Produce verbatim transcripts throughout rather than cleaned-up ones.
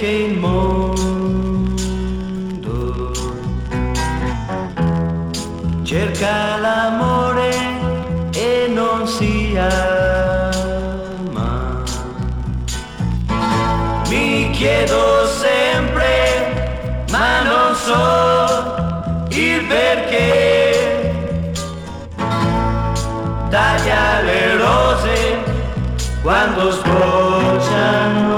il mondo cerca l'amore e non si ama. Mi chiedo sempre, ma non so il perché. Taglia le rose quando sbocciano.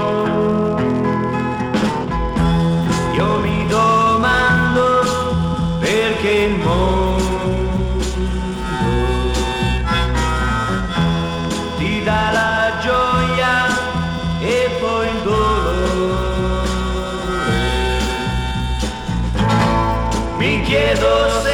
Io mi domando perché il mondo ti dà la gioia e poi il dolore. Mi chiedo se